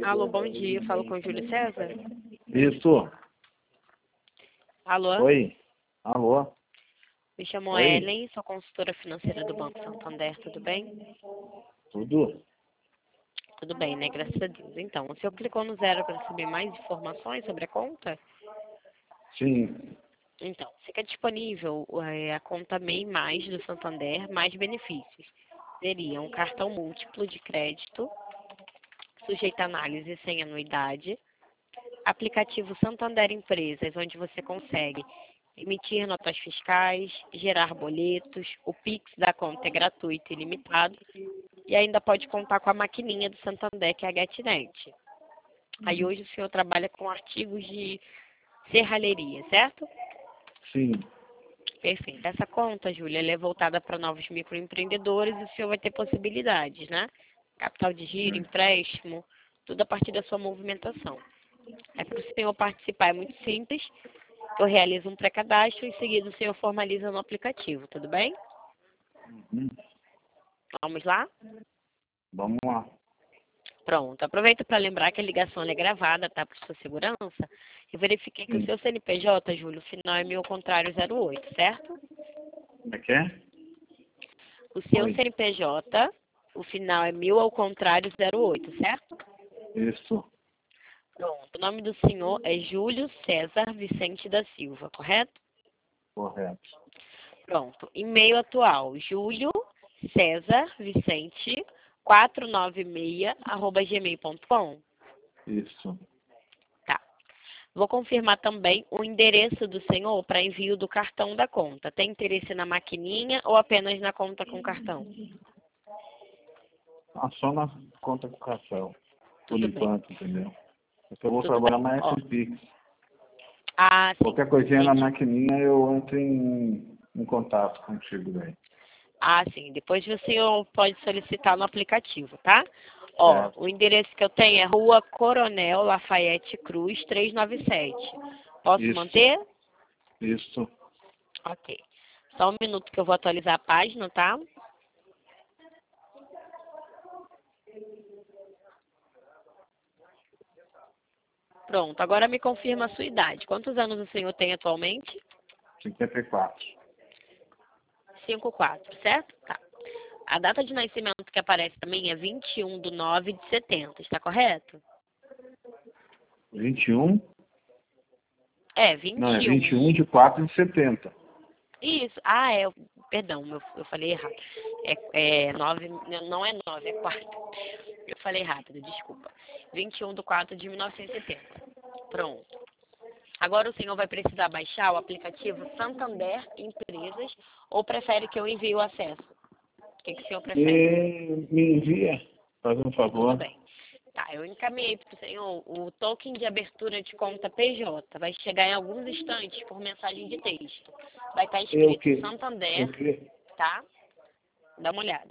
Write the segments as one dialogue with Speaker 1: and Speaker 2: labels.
Speaker 1: Alô, bom dia. Falo com o Júlio César.
Speaker 2: Isso.
Speaker 1: Alô?
Speaker 2: Oi. Alô.
Speaker 1: Me chamo
Speaker 2: Oi.
Speaker 1: Ellen, sou consultora financeira do Banco Santander, tudo bem?
Speaker 2: Tudo?
Speaker 1: Tudo bem, né? Graças a Deus. Então, o senhor clicou no zero para saber mais informações sobre a conta?
Speaker 2: Sim.
Speaker 1: Então, fica disponível a conta MEI Mais do Santander, mais benefícios. Seria um cartão múltiplo de crédito, sujeito a análise sem anuidade, aplicativo Santander Empresas, onde você consegue emitir notas fiscais, gerar boletos, o Pix da conta é gratuito e ilimitado, e ainda pode contar com a maquininha do Santander, que é a GetNet. Aí hoje o senhor trabalha com artigos de serralheria, certo?
Speaker 2: Sim.
Speaker 1: Perfeito. Essa conta, Júlia, ela é voltada para novos microempreendedores e o senhor vai ter possibilidades, né? Capital de giro, empréstimo, tudo a partir da sua movimentação. Para o senhor participar é muito simples. Eu realizo um pré-cadastro e em seguida o senhor formaliza no aplicativo, tudo bem?
Speaker 2: Uhum.
Speaker 1: Vamos lá?
Speaker 2: Vamos lá.
Speaker 1: Pronto. Aproveito para lembrar que a ligação ela é gravada, tá? Por sua segurança. Eu verifiquei que o
Speaker 2: Sim.
Speaker 1: seu CNPJ, Júlio, o final é 1000 ao contrário 08, certo?
Speaker 2: Como é que é?
Speaker 1: O seu
Speaker 2: Oi.
Speaker 1: CNPJ, o final é 1000 ao contrário 08, certo?
Speaker 2: Isso.
Speaker 1: Pronto. O nome do senhor é Júlio César Vicente da Silva, correto?
Speaker 2: Correto.
Speaker 1: Pronto. E-mail atual, Júlio César Vicente 496@gmail.com.
Speaker 2: Isso.
Speaker 1: Tá. Vou confirmar também o endereço do senhor para envio do cartão da conta. Tem interesse na maquininha ou apenas na conta com cartão?
Speaker 2: Só na conta com cartão. Por
Speaker 1: Tudo bem.
Speaker 2: enquanto, entendeu? Porque eu vou
Speaker 1: Tudo
Speaker 2: trabalhar
Speaker 1: bem.
Speaker 2: mais
Speaker 1: Ó.
Speaker 2: com Pix.
Speaker 1: Ah, sim.
Speaker 2: Qualquer coisinha na
Speaker 1: Entendi.
Speaker 2: maquininha eu entro em contato contigo daí.
Speaker 1: Ah, sim. Depois o senhor pode solicitar no aplicativo, tá? Ó,
Speaker 2: Certo.
Speaker 1: o endereço que eu tenho é Rua Coronel Lafayette Cruz 397. Posso
Speaker 2: Isso.
Speaker 1: manter?
Speaker 2: Isso.
Speaker 1: Ok. Só um minuto que eu vou atualizar a página, tá? Pronto. Agora me confirma a sua idade. Quantos anos o senhor tem atualmente?
Speaker 2: 54.
Speaker 1: 54, certo? Tá. A data de nascimento que aparece também é 21/9/70, está correto?
Speaker 2: 21?
Speaker 1: É,
Speaker 2: Não, é
Speaker 1: 21.
Speaker 2: 21 de 4 de 70.
Speaker 1: Isso. Perdão, eu falei errado. É 9, não é 9, é 4. Eu falei rápido, desculpa. 21/4/1970. Pronto. Agora o senhor vai precisar baixar o aplicativo Santander Empresas ou prefere que eu envie o acesso? O que o senhor prefere?
Speaker 2: Me envia, faz um
Speaker 1: Tudo
Speaker 2: favor.
Speaker 1: bem. Tá, eu encaminhei para o senhor o token de abertura de conta PJ. Vai chegar em alguns instantes por mensagem de texto. Vai estar escrito Santander, tá? Dá uma olhada.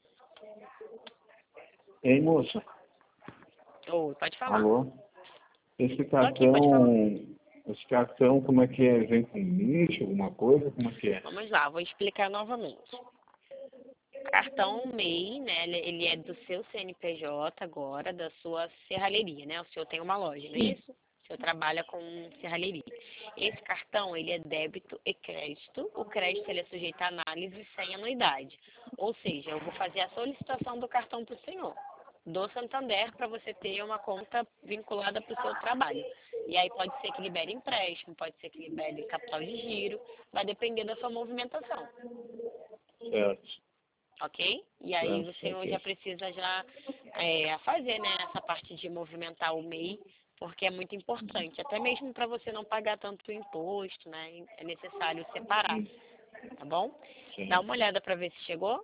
Speaker 2: Hein, moça?
Speaker 1: Oi, pode falar.
Speaker 2: Alô? Esse
Speaker 1: Tô aqui, pode falar.
Speaker 2: cartão, como é que é? Vem com lixo, alguma coisa? Como é que é?
Speaker 1: Vamos lá, vou explicar novamente. Cartão MEI, né? Ele é do seu CNPJ agora, da sua serralheria, né? O senhor tem uma loja, não é
Speaker 2: Sim.
Speaker 1: isso? O senhor trabalha com serralheria. Esse cartão, ele é débito e crédito. O crédito, ele é sujeito a análise sem anuidade. Ou seja, eu vou fazer a solicitação do cartão para o senhor, do Santander, para você ter uma conta vinculada para o seu trabalho. E aí pode ser que libere empréstimo, pode ser que libere capital de giro, vai depender da sua movimentação.
Speaker 2: Certo.
Speaker 1: Ok? E aí o senhor
Speaker 2: Ok.
Speaker 1: já precisa fazer, né, essa parte de movimentar o MEI, porque é muito importante. Até mesmo para você não pagar tanto imposto, né? É necessário separar, tá bom?
Speaker 2: Sim.
Speaker 1: Dá uma olhada para ver se chegou.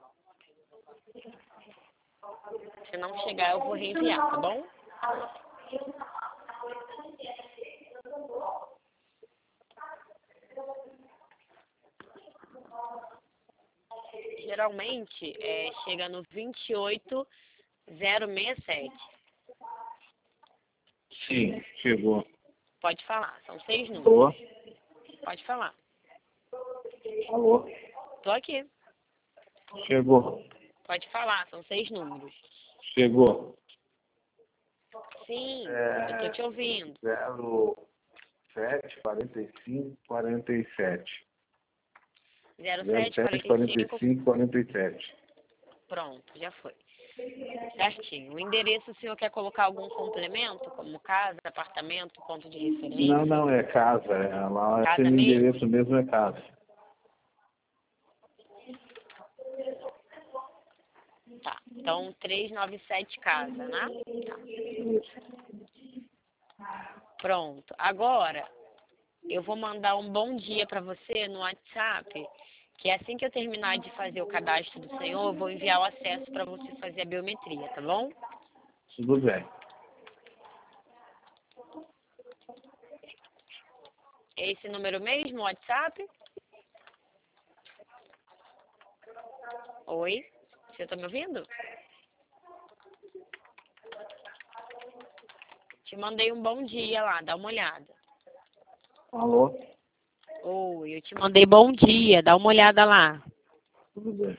Speaker 1: Se não chegar, eu vou reenviar, tá bom? Geralmente, chega no 28067.
Speaker 2: Sim, chegou.
Speaker 1: Pode falar, são 6 números.
Speaker 2: Alô?
Speaker 1: Pode falar.
Speaker 2: Alô?
Speaker 1: Tô aqui.
Speaker 2: Chegou.
Speaker 1: Pode falar, são 6 números.
Speaker 2: Chegou.
Speaker 1: Sim, eu tô te ouvindo.
Speaker 2: 074547.
Speaker 1: 0745.
Speaker 2: 074547.
Speaker 1: Pronto, já foi. Certinho. O endereço, o senhor quer colocar algum complemento, como casa, apartamento, ponto de referência?
Speaker 2: Não, não, é casa. É lá,
Speaker 1: Casa
Speaker 2: esse
Speaker 1: mesmo?
Speaker 2: endereço mesmo é casa.
Speaker 1: Tá. Então, 397 casa, né? Tá. Pronto. Agora, eu vou mandar um bom dia para você no WhatsApp, que assim que eu terminar de fazer o cadastro do senhor, eu vou enviar o acesso para você fazer a biometria, tá bom?
Speaker 2: Tudo bem.
Speaker 1: É esse número mesmo, o WhatsApp? Oi? Você tá me ouvindo? Te mandei um bom dia lá, dá uma olhada.
Speaker 2: Alô?
Speaker 1: Oi, eu te mandei bom dia, dá uma olhada lá.
Speaker 2: Tudo bem.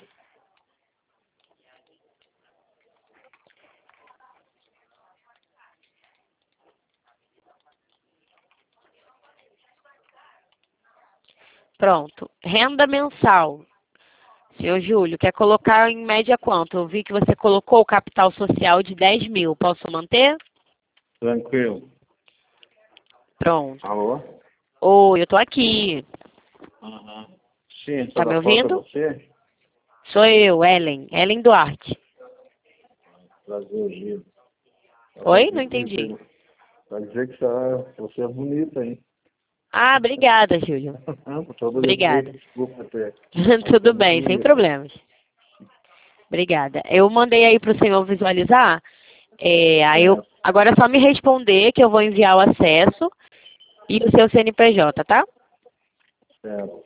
Speaker 1: Pronto. Renda mensal. Senhor Júlio, quer colocar em média quanto? Eu vi que você colocou o capital social de 10 mil. Posso manter?
Speaker 2: Tranquilo.
Speaker 1: Pronto.
Speaker 2: Alô?
Speaker 1: Oi, eu tô aqui.
Speaker 2: Aham. Sim,
Speaker 1: Tá me
Speaker 2: toda foto é
Speaker 1: ouvindo?
Speaker 2: você?
Speaker 1: Sou eu, Ellen. Ellen Duarte.
Speaker 2: Prazer, Gil.
Speaker 1: Oi? Não entendi.
Speaker 2: Vai dizer que você é bonita, hein?
Speaker 1: Ah, obrigada, Júlio.
Speaker 2: Com todo
Speaker 1: Obrigada.
Speaker 2: respeito, desculpa ter. Você é
Speaker 1: Tudo
Speaker 2: muito
Speaker 1: bem, sem
Speaker 2: bonita.
Speaker 1: problemas. Obrigada. Eu mandei aí pro senhor visualizar.
Speaker 2: Certo,
Speaker 1: Agora é só me responder que eu vou enviar o acesso e o seu CNPJ, tá?
Speaker 2: certo.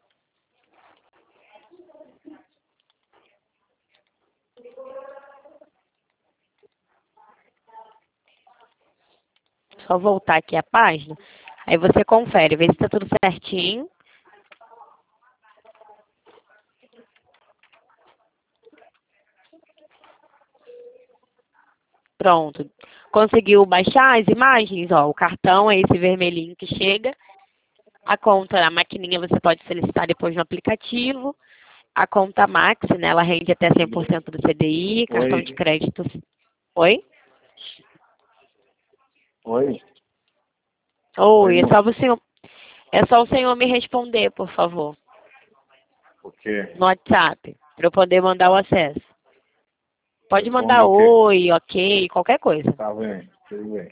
Speaker 1: Só voltar aqui a página. Aí você confere, vê se tá tudo certinho. Pronto. Conseguiu baixar as imagens? Ó, o cartão é esse vermelhinho que chega. A conta, a maquininha você pode solicitar depois no aplicativo. A conta Max, né, ela rende até 100% do CDI. Cartão de
Speaker 2: Oi?
Speaker 1: crédito. Oi?
Speaker 2: Oi? Oi,
Speaker 1: Oi,
Speaker 2: moço.
Speaker 1: é só o senhor me responder, por favor,
Speaker 2: O quê?
Speaker 1: no WhatsApp, para eu poder mandar o acesso. Pode
Speaker 2: Responde
Speaker 1: mandar
Speaker 2: o quê?
Speaker 1: oi, ok, qualquer coisa.
Speaker 2: Tá bem, tudo bem.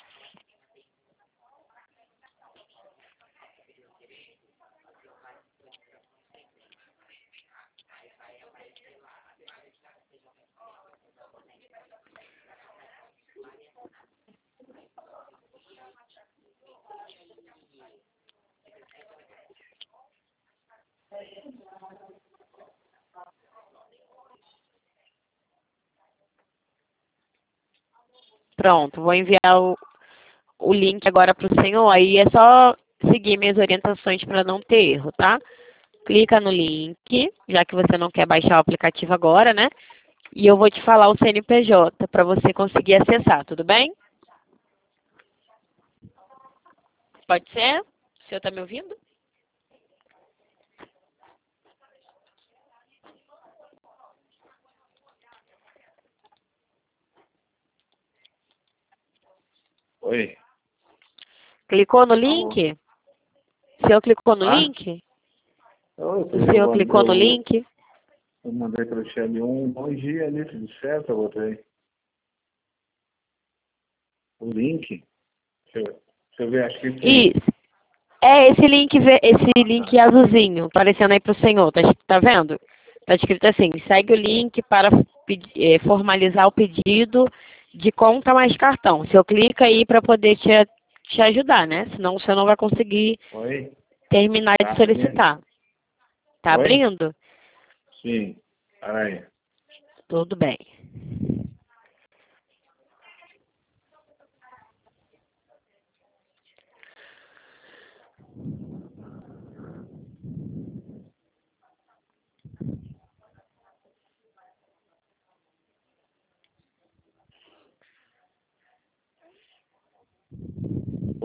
Speaker 1: Pronto, vou enviar o link agora para o senhor. Aí é só seguir minhas orientações para não ter erro, tá? Clica no link, já que você não quer baixar o aplicativo agora, né? E eu vou te falar o CNPJ para você conseguir acessar, tudo bem? Pode ser? O senhor está me ouvindo?
Speaker 2: Oi?
Speaker 1: Clicou no
Speaker 2: Alô?
Speaker 1: link? O senhor clicou no
Speaker 2: Ah?
Speaker 1: link? O
Speaker 2: Eu
Speaker 1: senhor
Speaker 2: mandei,
Speaker 1: clicou no link?
Speaker 2: eu mandei para o ali um bom dia ali, tudo certo, eu botei. O link? Deixa eu ver, acho que sim.
Speaker 1: Isso. É esse link azulzinho, aparecendo aí pro senhor, tá vendo? Tá escrito assim, segue o link para formalizar o pedido de conta mais cartão. O senhor clica aí para poder te ajudar, né? Senão o senhor não vai conseguir
Speaker 2: Oi?
Speaker 1: terminar
Speaker 2: Tá
Speaker 1: de
Speaker 2: abrindo?
Speaker 1: solicitar. Tá
Speaker 2: Oi?
Speaker 1: abrindo?
Speaker 2: Sim. Peraí.
Speaker 1: Tudo bem.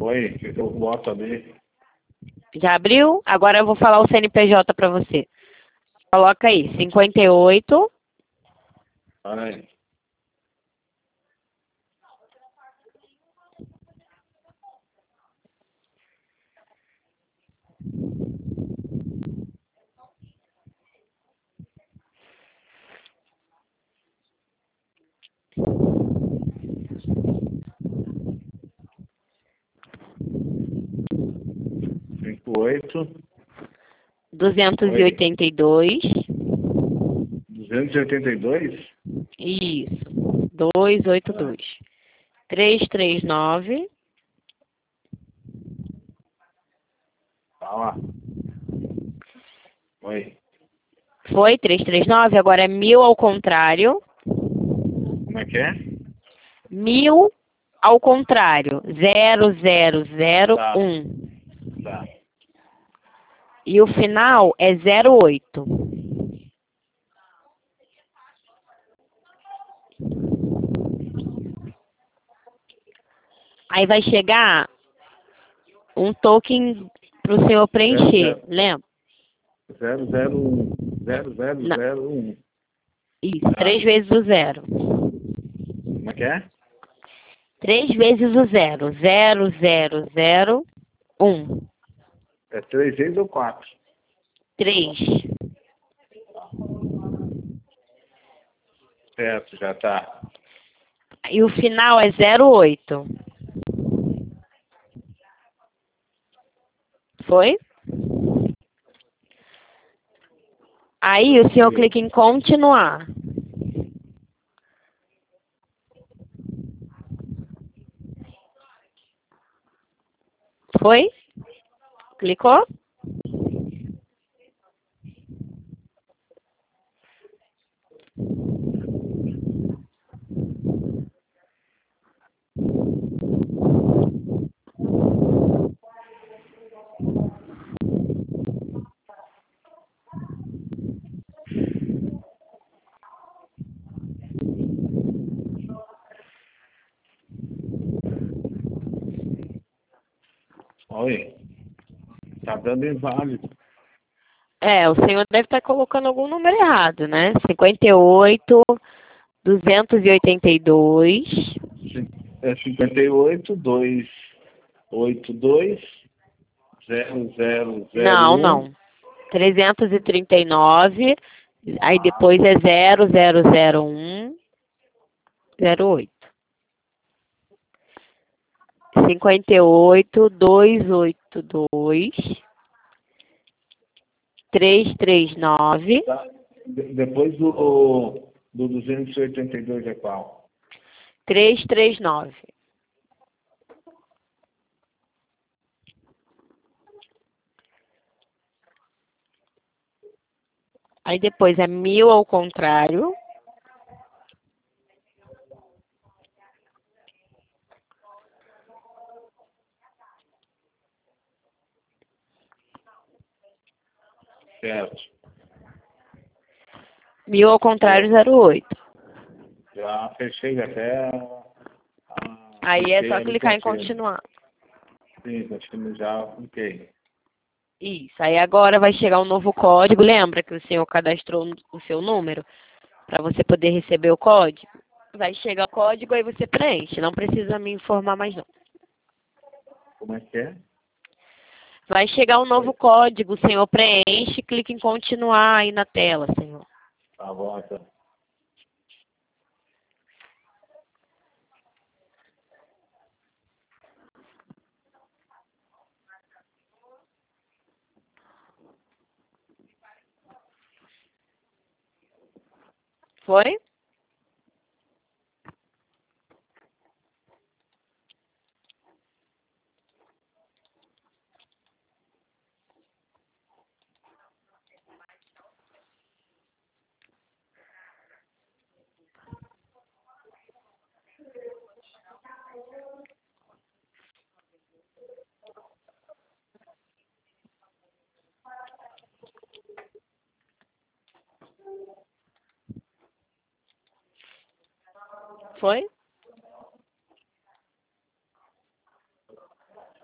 Speaker 2: Oi, eu boto ali.
Speaker 1: Já abriu? Agora eu vou falar o CNPJ para você. Coloca aí, 58.
Speaker 2: Ai, 58. Oi,
Speaker 1: 282.
Speaker 2: 282.
Speaker 1: Isso. 282. 339.
Speaker 2: Tá lá. Oi,
Speaker 1: Foi 339. Agora é 1000 ao contrário.
Speaker 2: como é que é?
Speaker 1: 1000 ao contrário.
Speaker 2: Tá,
Speaker 1: 0001.
Speaker 2: tá.
Speaker 1: E o final é 08. Aí vai chegar um token para o senhor preencher. Lembra?
Speaker 2: 001.
Speaker 1: Não.
Speaker 2: 0001.
Speaker 1: Isso.
Speaker 2: Tá.
Speaker 1: 3 vezes o zero.
Speaker 2: Como é que é?
Speaker 1: 3 vezes o zero. 0001.
Speaker 2: É 3 vezes ou 4?
Speaker 1: 3.
Speaker 2: Certo, já tá.
Speaker 1: E o final é 08. Foi? Aí o senhor clica em continuar. Foi? Clicou?
Speaker 2: Oi, tá dando inválido.
Speaker 1: É, o senhor deve estar colocando algum número errado, né? 58, 282.
Speaker 2: É 58, 282,
Speaker 1: Não,
Speaker 2: 0001.
Speaker 1: não. 339. Aí depois é 0001. 08. 58, 282, 339,
Speaker 2: Tá. Depois do 282 é qual?
Speaker 1: 339. Aí depois é 1000 ao contrário.
Speaker 2: Certo.
Speaker 1: 1000 ao contrário, 08.
Speaker 2: Já fechei até
Speaker 1: Aí é
Speaker 2: cliquei
Speaker 1: só
Speaker 2: ali
Speaker 1: clicar em
Speaker 2: confirmo.
Speaker 1: continuar.
Speaker 2: Sim, continue já, cliquei.
Speaker 1: Isso. Aí agora vai chegar um novo código. Lembra que o senhor cadastrou o seu número para você poder receber o código? Vai chegar o código, aí você preenche. Não precisa me informar mais não.
Speaker 2: Como é que é?
Speaker 1: Vai chegar um novo código, o senhor preenche, clica em continuar aí na tela, senhor.
Speaker 2: Tá bom, então.
Speaker 1: Foi? Foi?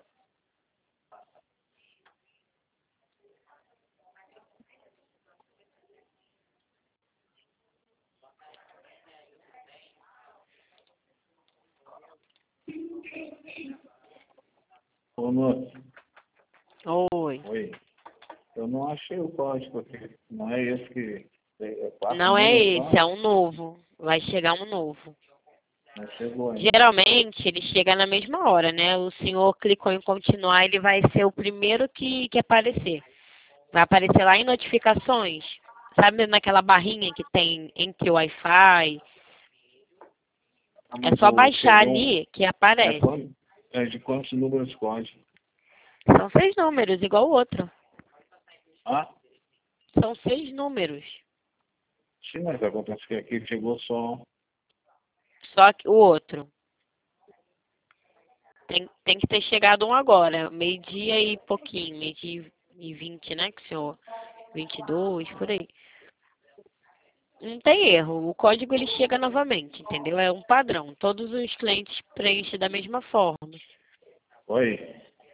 Speaker 2: Ô, moço.
Speaker 1: Oi.
Speaker 2: Oi. Eu não achei o código aqui. Não é esse que... É
Speaker 1: Não é
Speaker 2: 466
Speaker 1: esse, é
Speaker 2: só?
Speaker 1: um novo. Vai chegar um novo.
Speaker 2: Não chegou ainda.
Speaker 1: Geralmente, ele chega na mesma hora, né? O senhor clicou em continuar, ele vai ser o primeiro que aparecer. Vai aparecer lá em notificações. Sabe naquela barrinha que tem entre o Wi-Fi?
Speaker 2: Ah,
Speaker 1: É
Speaker 2: mas
Speaker 1: só baixar
Speaker 2: chegou
Speaker 1: ali que
Speaker 2: É,
Speaker 1: aparece.
Speaker 2: é de quantos números código?
Speaker 1: São 6 números, igual o outro.
Speaker 2: Ah,
Speaker 1: São 6 números.
Speaker 2: sim, mas acontece que aqui chegou só...
Speaker 1: Só que o outro. Tem que ter chegado um agora. Meio-dia e pouquinho. Meio-dia e 20, né? Que o senhor... 22, por aí. Não tem erro. O código ele chega novamente, entendeu? É um padrão. Todos os clientes preenchem da mesma forma.
Speaker 2: Oi?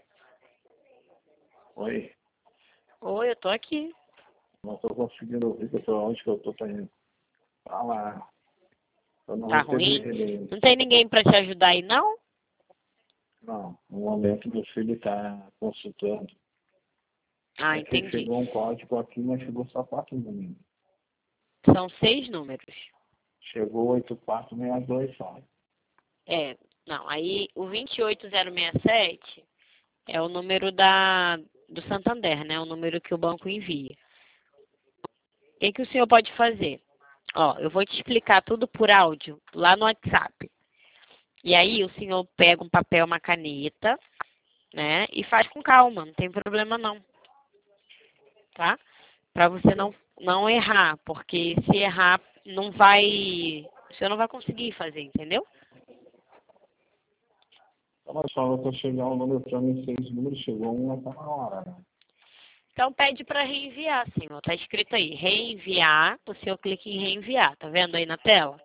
Speaker 2: Oi?
Speaker 1: Oi, eu tô aqui.
Speaker 2: Não estou conseguindo ouvir, que eu tô onde que eu tô tá indo. Fala. Eu não
Speaker 1: Tá
Speaker 2: recebi
Speaker 1: ruim?
Speaker 2: ele.
Speaker 1: Não tem ninguém pra te ajudar aí, não?
Speaker 2: Não, no momento meu filho está consultando.
Speaker 1: Ah,
Speaker 2: É que
Speaker 1: entendi.
Speaker 2: chegou um código aqui, mas chegou só 4 números.
Speaker 1: São 6 números.
Speaker 2: Chegou 8462 só.
Speaker 1: É, não, aí o 28067 é o número do Santander, né? O número que o banco envia. O que o senhor pode fazer? Ó, eu vou te explicar tudo por áudio lá no WhatsApp. E aí o senhor pega um papel, uma caneta, né? E faz com calma, não tem problema não, tá? Para você não errar, porque se errar, o senhor não vai conseguir fazer, entendeu?
Speaker 2: Ela falou que eu chegar um número para mim, 6 números, chegou um, mas tá na hora, né?
Speaker 1: Então pede para reenviar, senhor. Tá escrito aí, reenviar. O senhor clica em reenviar. Tá vendo aí na tela?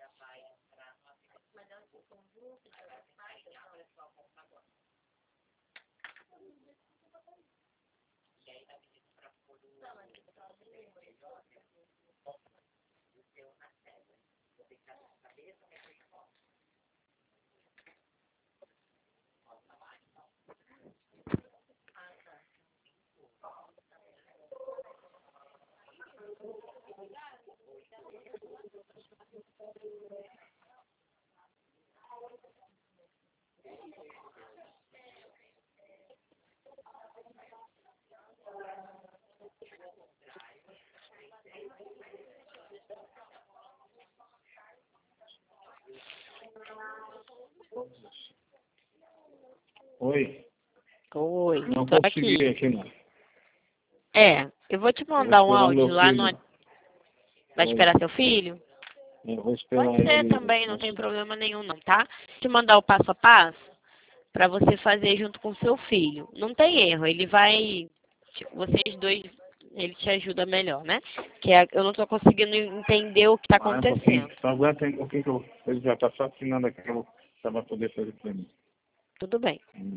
Speaker 2: Oi?
Speaker 1: Oi,
Speaker 2: Não
Speaker 1: tô
Speaker 2: consegui
Speaker 1: aqui.
Speaker 2: aqui, não.
Speaker 1: Eu vou te
Speaker 2: Eu vou
Speaker 1: mandar um
Speaker 2: esperar
Speaker 1: áudio
Speaker 2: meu
Speaker 1: lá no...
Speaker 2: filho.
Speaker 1: Vai
Speaker 2: Oi?
Speaker 1: esperar seu filho?
Speaker 2: Eu vou esperar
Speaker 1: Pode ser
Speaker 2: ele.
Speaker 1: também, não tem problema nenhum não, tá? Vou te mandar o passo a passo para você fazer junto com seu filho. Não tem erro, ele vai... Vocês dois, ele te ajuda melhor, né? Eu não tô conseguindo entender o que tá
Speaker 2: Ah, um pouquinho.
Speaker 1: acontecendo.
Speaker 2: Só aguenta aí um pouquinho que ele já tá só assinando aqui para poder fazer para mim.
Speaker 1: Tudo bem.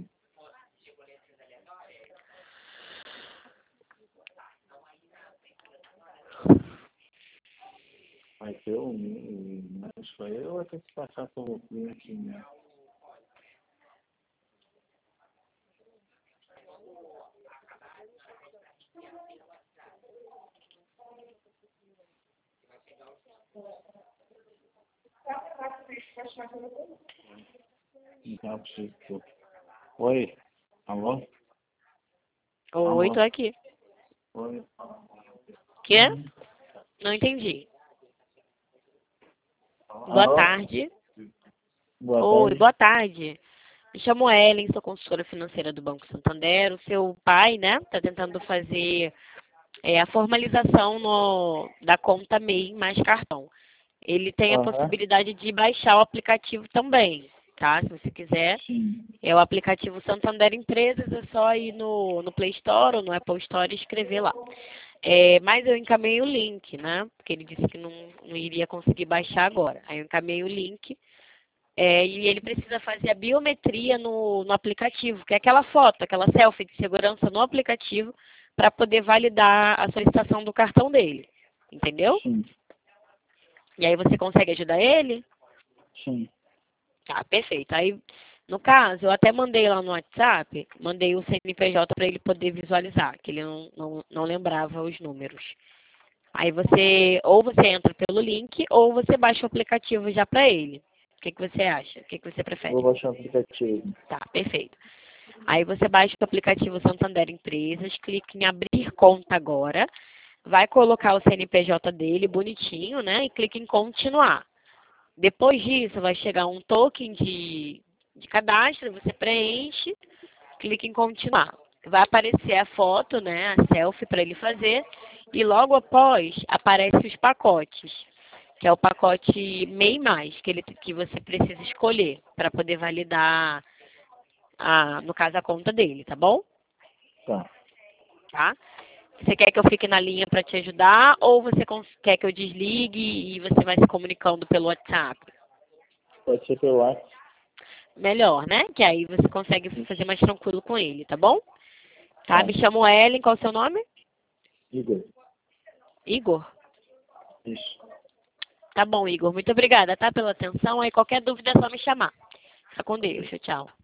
Speaker 2: Mas mas foi eu vou ter que passar por um cliente, né? Então, preciso. Oi? Alô?
Speaker 1: Oi, tô
Speaker 2: Alô?
Speaker 1: aqui.
Speaker 2: Oi?
Speaker 1: Quê? Não entendi. Boa
Speaker 2: Alô?
Speaker 1: tarde.
Speaker 2: Boa
Speaker 1: Oi,
Speaker 2: tarde.
Speaker 1: boa tarde. Me chamo Ellen, sou consultora financeira do Banco Santander. O seu pai, né, está tentando fazer a formalização da conta MEI mais cartão. Ele tem a
Speaker 2: Aham.
Speaker 1: possibilidade de baixar o aplicativo também, tá? Se você quiser.
Speaker 2: Sim.
Speaker 1: É o aplicativo Santander Empresas, é só ir no Play Store ou no Apple Store e escrever lá. Mas eu encaminhei o link, né? Porque ele disse que não iria conseguir baixar agora. Aí eu encaminhei o link. E ele precisa fazer a biometria no aplicativo, que é aquela foto, aquela selfie de segurança no aplicativo, para poder validar a solicitação do cartão dele. Entendeu?
Speaker 2: Sim.
Speaker 1: E aí você consegue ajudar ele?
Speaker 2: Sim.
Speaker 1: Tá, perfeito. Aí No caso, eu até mandei lá no WhatsApp, mandei o CNPJ para ele poder visualizar, que ele não lembrava os números. Aí ou você entra pelo link, ou você baixa o aplicativo já para ele. O que você acha? O que você prefere?
Speaker 2: Vou baixar o aplicativo.
Speaker 1: Tá, perfeito. Aí você baixa o aplicativo Santander Empresas, clica em abrir conta agora, vai colocar o CNPJ dele bonitinho, né? E clica em continuar. Depois disso, vai chegar um token de cadastro, você preenche, clica em continuar. Vai aparecer a foto, né, a selfie para ele fazer, e logo após aparecem os pacotes, que é o pacote MEI+, que você precisa escolher para poder validar, no caso, a conta dele, tá bom?
Speaker 2: Tá.
Speaker 1: Tá? Você quer que eu fique na linha para te ajudar ou você quer que eu desligue e você vai se comunicando pelo WhatsApp?
Speaker 2: Pode ser pelo WhatsApp.
Speaker 1: Melhor, né? Que aí você consegue fazer mais tranquilo com ele, tá bom? Tá?
Speaker 2: Tá.
Speaker 1: Me chamo Ellen, qual é o seu nome?
Speaker 2: Igor.
Speaker 1: Igor?
Speaker 2: Isso.
Speaker 1: Tá bom, Igor. Muito obrigada, tá? Pela atenção. Aí qualquer dúvida é só me chamar. Fica com Deus. Tchau, tchau.